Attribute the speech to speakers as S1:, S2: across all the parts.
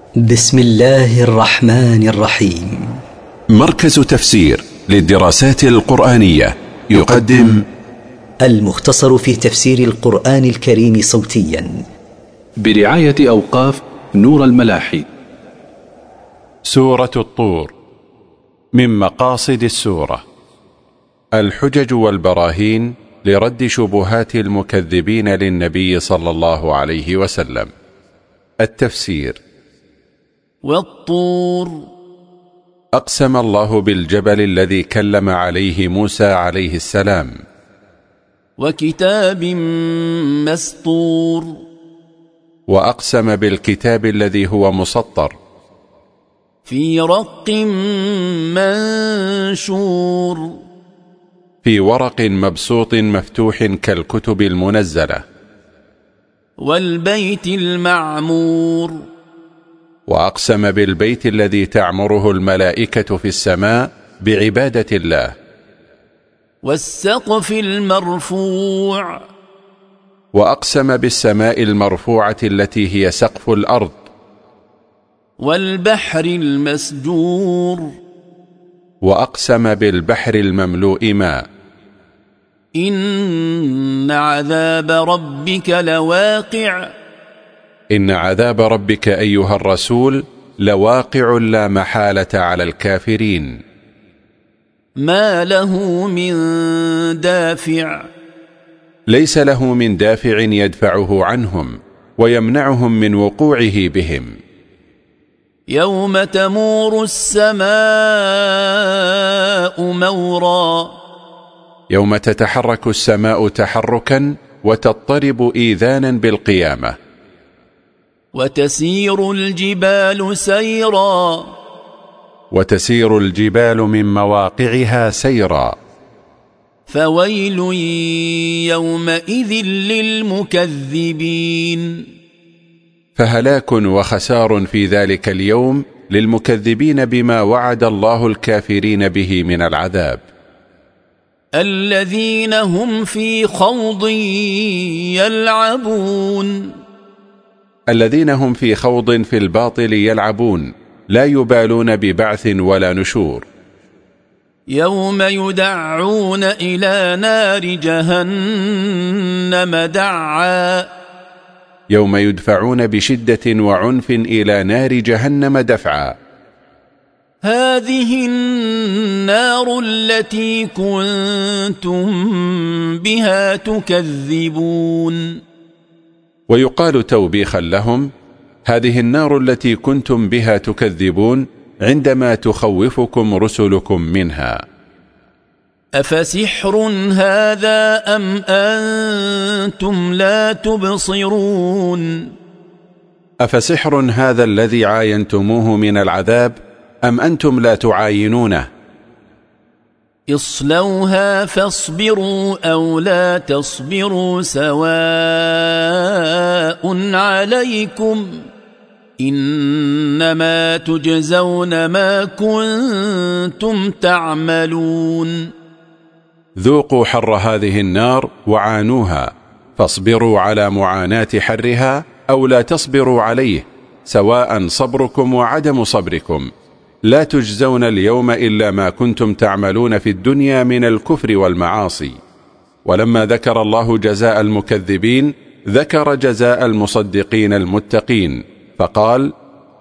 S1: بسم الله الرحمن الرحيم.
S2: مركز تفسير للدراسات القرآنية يقدم
S1: المختصر في تفسير القرآن الكريم صوتيا
S3: برعاية أوقاف نور الملاحي.
S2: سورة الطور. من مقاصد السورة الحجج والبراهين لرد شبهات المكذبين للنبي صلى الله عليه وسلم. التفسير:
S4: والطور،
S2: أقسم الله بالجبل الذي كلم عليه موسى عليه السلام.
S4: وكتاب مسطور،
S2: وأقسم بالكتاب الذي هو مسطر
S4: في رق منشور،
S2: في ورق مبسوط مفتوح كالكتب المنزلة.
S4: والبيت المعمور،
S2: وأقسم بالبيت الذي تعمره الملائكة في السماء بعبادة الله.
S4: والسقف المرفوع،
S2: وأقسم بالسماء المرفوعة التي هي سقف الأرض.
S4: والبحر المسجور،
S2: وأقسم بالبحر المملوء ماء.
S4: إن عذاب ربك لواقع،
S2: إن عذاب ربك أيها الرسول لواقع لا محالة على الكافرين.
S4: ما له من دافع،
S2: ليس له من دافع يدفعه عنهم ويمنعهم من وقوعه بهم.
S4: يوم تمور السماء مورا،
S2: يوم تتحرك السماء تحركا وتضطرب إيذانا بالقيامة.
S4: وتسير الجبال سيرا،
S2: وتسير الجبال من مواقعها سيرا.
S4: فويل يومئذ للمكذبين،
S2: فهلاك وخسار في ذلك اليوم للمكذبين بما وعد الله الكافرين به من العذاب.
S4: الذين هم في خوض يلعبون،
S2: الذين هم في خوض في الباطل يلعبون، لا يبالون ببعث ولا نشور.
S4: يوم يدعون إلى نار جهنم دعا،
S2: يوم يدفعون بشدة وعنف إلى نار جهنم دفعا.
S4: هذه النار التي كنتم بها تكذبون.
S2: ويقال توبيخا لهم: هذه النار التي كنتم بها تكذبون عندما تخوفكم رسلكم منها.
S4: أفسحر هذا أم أنتم لا تبصرون؟
S2: أفسحر هذا الذي عاينتموه من العذاب أم أنتم لا تعاينونه؟
S4: اصلوها فاصبروا أو لا تصبروا سواء عليكم، إنما تجزون ما كنتم تعملون.
S2: ذوقوا حر هذه النار وعانوها، فاصبروا على معاناة حرها أو لا تصبروا عليه، سواء صبركم وعدم صبركم. لا تجزون اليوم إلا ما كنتم تعملون في الدنيا من الكفر والمعاصي. ولما ذكر الله جزاء المكذبين ذكر جزاء المصدقين المتقين، فقال: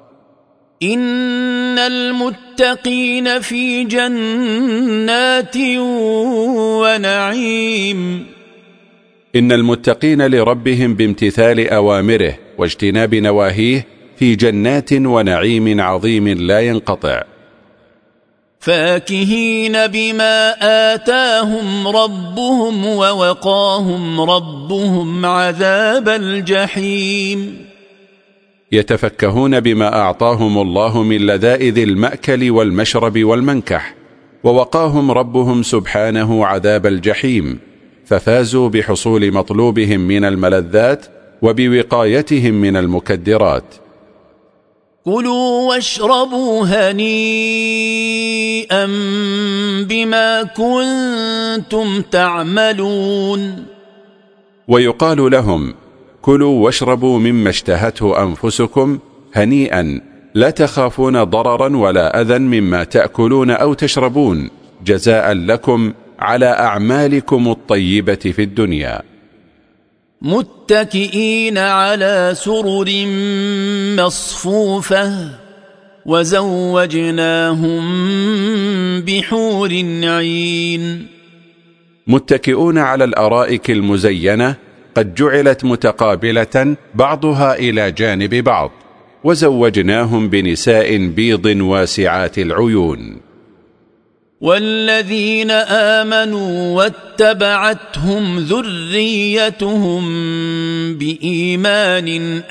S4: إن المتقين في جنات ونعيم.
S2: إن المتقين لربهم بامتثال أوامره واجتناب نواهيه في جنات ونعيم عظيم لا ينقطع.
S4: فاكهين بما آتاهم ربهم ووقاهم ربهم عذاب الجحيم.
S2: يتفكهون بما أعطاهم الله من لذائذ المأكل والمشرب والمنكح، ووقاهم ربهم سبحانه عذاب الجحيم، ففازوا بحصول مطلوبهم من الملذات وبوقايتهم من المكدرات.
S4: كلوا واشربوا هنيئا بما كنتم تعملون.
S2: ويقال لهم: كلوا واشربوا مما اشتهته أنفسكم هنيئا لا تخافون ضررا ولا أذى مما تأكلون أو تشربون جزاء لكم على أعمالكم الطيبة في الدنيا.
S4: متكئين على سرر مصفوفة وزوجناهم بحور عين.
S2: متكئون على الأرائك المزينة قد جعلت متقابلة بعضها إلى جانب بعض، وزوجناهم بنساء بيض واسعات العيون.
S4: والذين آمنوا واتبعتهم ذريتهم بإيمان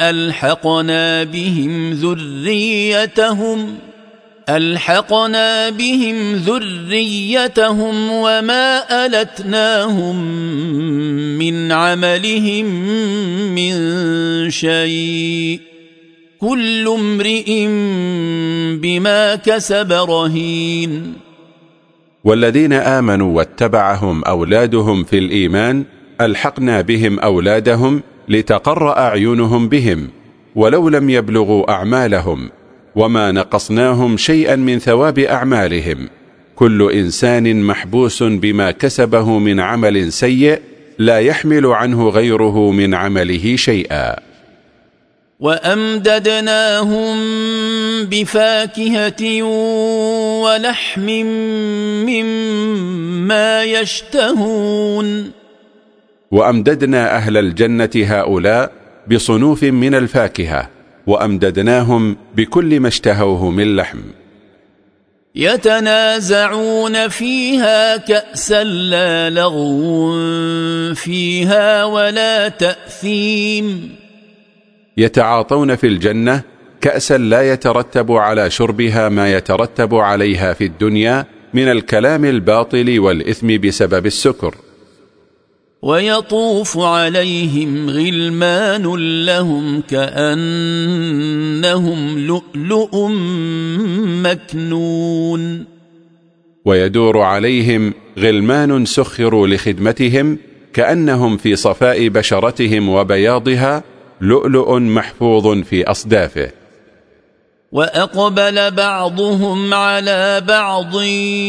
S4: ألحقنا بهم ذريتهم وما ألتناهم من عملهم من شيء كل امرئ بما كسب رهين.
S2: والذين آمنوا واتبعهم أولادهم في الإيمان ألحقنا بهم أولادهم لتقر أعينهم بهم ولو لم يبلغوا أعمالهم، وما نقصناهم شيئا من ثواب أعمالهم. كل إنسان محبوس بما كسبه من عمل سيء لا يحمل عنه غيره من عمله شيئا.
S4: وأمددناهم بفاكهة ولحم مما يشتهون.
S2: وأمددنا أهل الجنة هؤلاء بصنوف من الفاكهة، وأمددناهم بكل ما اشتهوه من لحم.
S4: يتنازعون فيها كأسا لا لغو فيها ولا تأثيم.
S2: يتعاطون في الجنة كأسا لا يترتب على شربها ما يترتب عليها في الدنيا من الكلام الباطل والإثم بسبب السكر.
S4: ويطوف عليهم غلمان لهم كأنهم لؤلؤ مكنون.
S2: ويدور عليهم غلمان سخروا لخدمتهم كأنهم في صفاء بشرتهم وبياضها لؤلؤ محفوظ في أصدافه.
S4: وأقبل بعضهم على بعض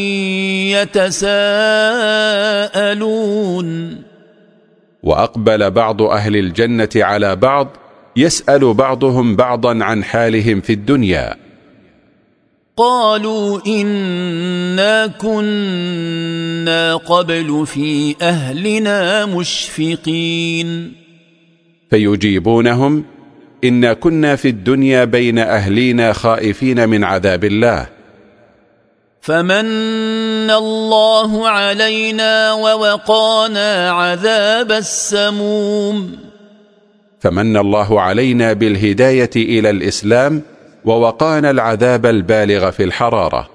S4: يتساءلون.
S2: وأقبل بعض أهل الجنة على بعض يسأل بعضهم بعضا عن حالهم في الدنيا.
S4: قالوا إنا كنا قبل في أهلنا مشفقين.
S2: فيجيبونهم إنا كنا في الدنيا بين أهلينا خائفين من عذاب الله.
S4: فمن الله علينا ووقانا عذاب السموم.
S2: فمن الله علينا بالهداية إلى الإسلام ووقانا العذاب البالغ في الحرارة.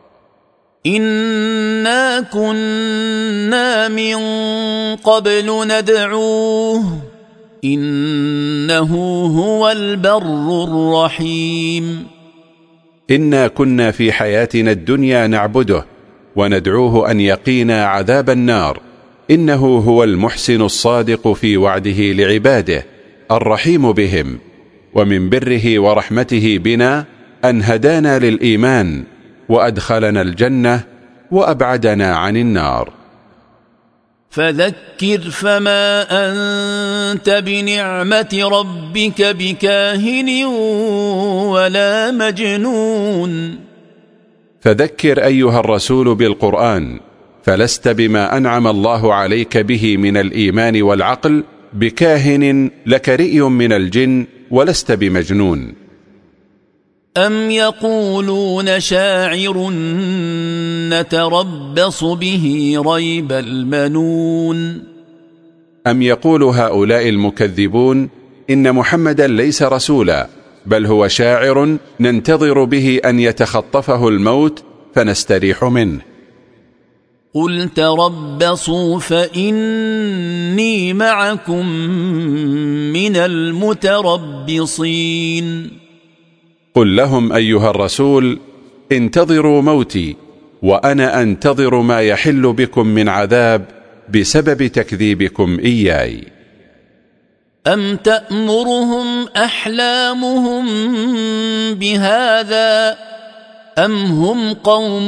S4: إنا كنا من قبل ندعوه إنه هو البر الرحيم.
S2: إنا كنا في حياتنا الدنيا نعبده وندعوه أن يقينا عذاب النار، إنه هو المحسن الصادق في وعده لعباده الرحيم بهم. ومن بره ورحمته بنا أن هدانا للإيمان وأدخلنا الجنة وأبعدنا عن النار.
S4: فذكر فما أنت بنعمة ربك بكاهن ولا مجنون.
S2: فذكر أيها الرسول بالقرآن، فلست بما أنعم الله عليك به من الإيمان والعقل بكاهن لك رئي من الجن، ولست بمجنون.
S4: أم يقولون شاعر نتربص به ريب المنون.
S2: أم يقول هؤلاء المكذبون إن محمدا ليس رسولا، بل هو شاعر ننتظر به أن يتخطفه الموت فنستريح منه.
S4: قل تربصوا فإني معكم من المتربصين.
S2: قل لهم أيها الرسول انتظروا موتي، وأنا أنتظر ما يحل بكم من عذاب بسبب تكذيبكم إياي.
S4: أم تأمرهم أحلامهم بهذا أم هم قوم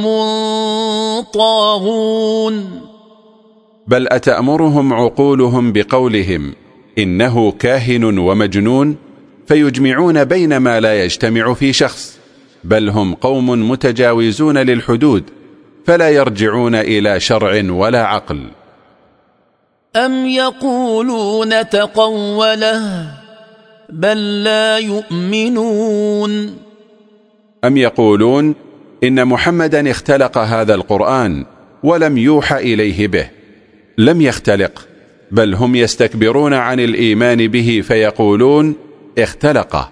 S4: طاغون
S2: بل أتأمرهم عقولهم بقولهم إنه كاهن ومجنون فيجمعون بين ما لا يجتمع في شخص، بل هم قوم متجاوزون للحدود فلا يرجعون إلى شرع ولا عقل.
S4: أم يقولون تقوله بل لا يؤمنون
S2: أم يقولون إن محمدا اختلق هذا القرآن ولم يوحى إليه به. لم يختلق، بل هم يستكبرون عن الإيمان به فيقولون اختلقه.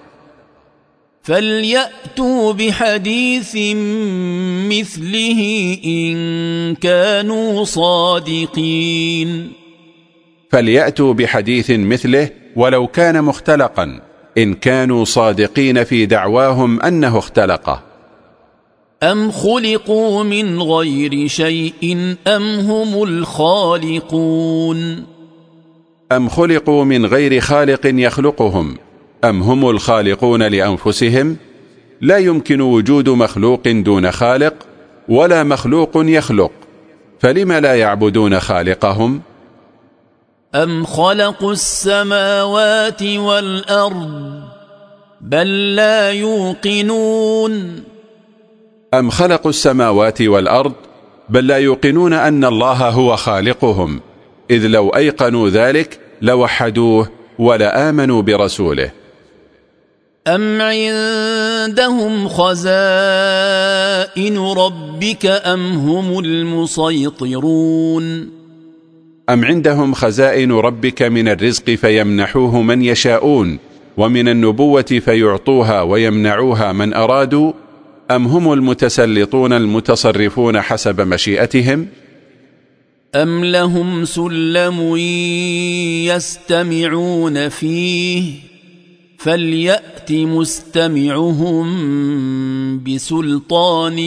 S4: فليأتوا بحديث مثله إن كانوا صادقين.
S2: فليأتوا بحديث مثله ولو كان مختلقا إن كانوا صادقين في دعواهم أنه اختلقه.
S4: أم خلقوا من غير شيء أم هم الخالقون
S2: أم خلقوا من غير خالق يخلقهم أم هم الخالقون لأنفسهم. لا يمكن وجود مخلوق دون خالق ولا مخلوق يخلق، فلم لا يعبدون خالقهم؟
S4: أم خلقوا السماوات والأرض بل لا يوقنون
S2: أم خلقوا السماوات والأرض بل لا يوقنون أن الله هو خالقهم، إذ لو أيقنوا ذلك لوحدوه ولا آمنوا برسوله.
S4: أم عندهم خزائن ربك أم هم المسيطرون
S2: أم عندهم خزائن ربك من الرزق فيمنحوه من يشاءون، ومن النبوة فيعطوها ويمنعوها من أرادوا، أم هم المتسلطون المتصرفون حسب مشيئتهم؟
S4: أم لهم سلم يستمعون فيه فليأت مستمعهم بسلطان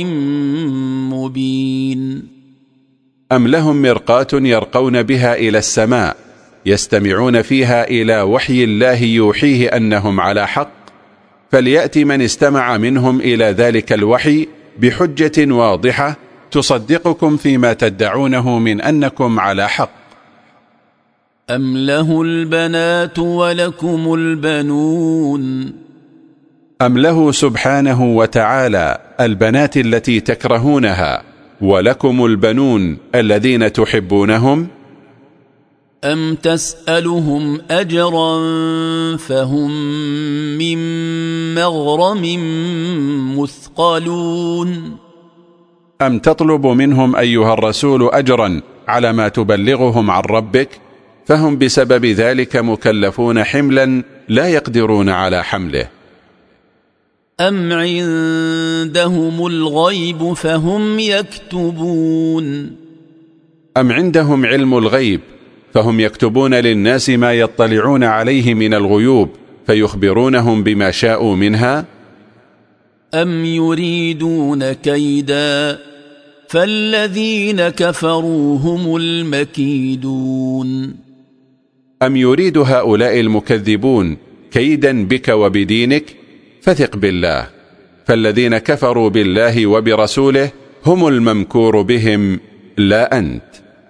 S4: مبين.
S2: أم لهم مرقاة يرقون بها إلى السماء يستمعون فيها إلى وحي الله يوحيه أنهم على حق، فليأتي من استمع منهم إلى ذلك الوحي بحجة واضحة تصدقكم فيما تدعونه من أنكم على حق.
S4: أم له البنات ولكم البنون
S2: أم له سبحانه وتعالى البنات التي تكرهونها ولكم البنون الذين تحبونهم؟
S4: أم تسألهم أجرا فهم من مغرم مثقلون
S2: أم تطلب منهم أيها الرسول أجرا على ما تبلغهم عن ربك، فهم بسبب ذلك مكلفون حملا لا يقدرون على حمله.
S4: أم عندهم الغيب فهم يكتبون
S2: أم عندهم علم الغيب فهم يكتبون للناس ما يطلعون عليه من الغيوب فيخبرونهم بما شاءوا منها؟
S4: أم يريدون كيدا فالذين كفروا هم المكيدون
S2: أم يريد هؤلاء المكذبون كيدا بك وبدينك؟ فثق بالله، فالذين كفروا بالله وبرسوله هم الممكور بهم لا أنت.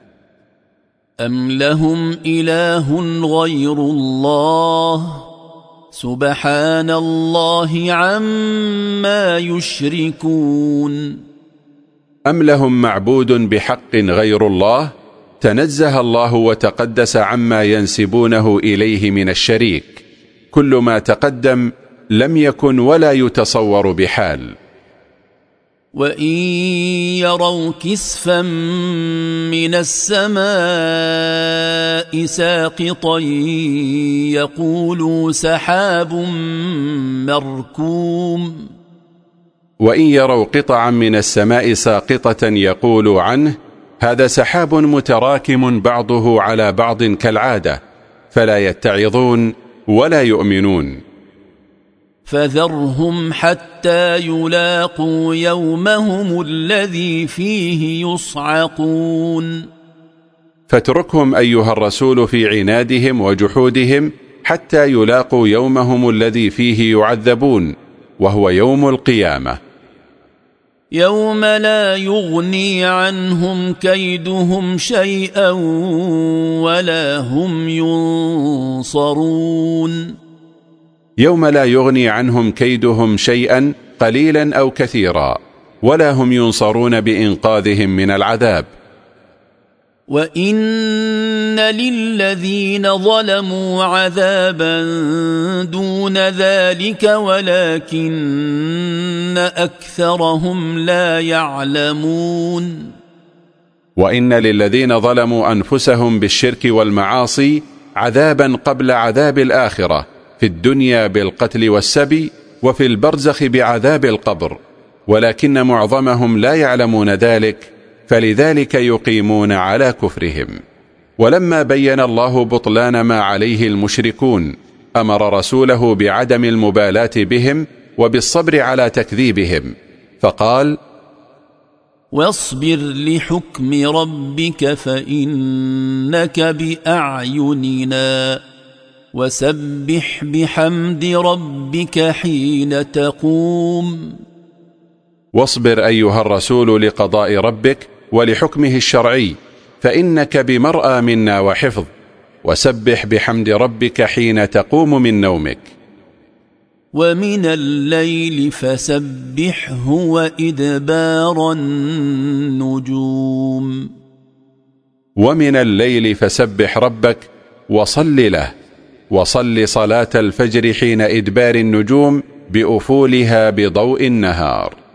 S4: أم لهم إله غير الله سبحان الله عما يشركون.
S2: أم لهم معبود بحق غير الله؟ تنزه الله وتقدس عما ينسبونه إليه من الشريك. كل ما تقدم لم يكن ولا يتصور بحال.
S4: وإن يروا كسفا من السماء ساقطا يقولوا سحاب مركوم
S2: وإن يروا قطعا من السماء ساقطة يقولوا عنه هذا سحاب متراكم بعضه على بعض كالعادة، فلا يتعظون ولا يؤمنون.
S4: فذرهم حتى يلاقوا يومهم الذي فيه يصعقون.
S2: فاتركهم أيها الرسول في عنادهم وجحودهم حتى يلاقوا يومهم الذي فيه يعذبون، وهو يوم القيامة.
S4: يوم لا يغني عنهم كيدهم شيئا ولا هم ينصرون.
S2: يوم لا يغني عنهم كيدهم شيئا قليلا أو كثيرا، ولا هم ينصرون بإنقاذهم من العذاب.
S4: وإن للذين ظلموا عذابا دون ذلك ولكن أكثرهم لا يعلمون.
S2: وإن للذين ظلموا أنفسهم بالشرك والمعاصي عذابا قبل عذاب الآخرة في الدنيا بالقتل والسبي، وفي البرزخ بعذاب القبر، ولكن معظمهم لا يعلمون ذلك، فلذلك يقيمون على كفرهم. ولما بين الله بطلان ما عليه المشركون أمر رسوله بعدم المبالاة بهم وبالصبر على تكذيبهم، فقال:
S4: واصبر لحكم ربك فإنك بأعيننا وسبح بحمد ربك حين تقوم.
S2: واصبر أيها الرسول لقضاء ربك ولحكمه الشرعي، فإنك بمرأى منا وحفظ، وسبح بحمد ربك حين تقوم من نومك.
S4: ومن الليل فسبحه وإدبار النجوم.
S2: ومن الليل فسبح ربك وصل له، وصل صلاة الفجر حين إدبار النجوم بأفولها بضوء النهار.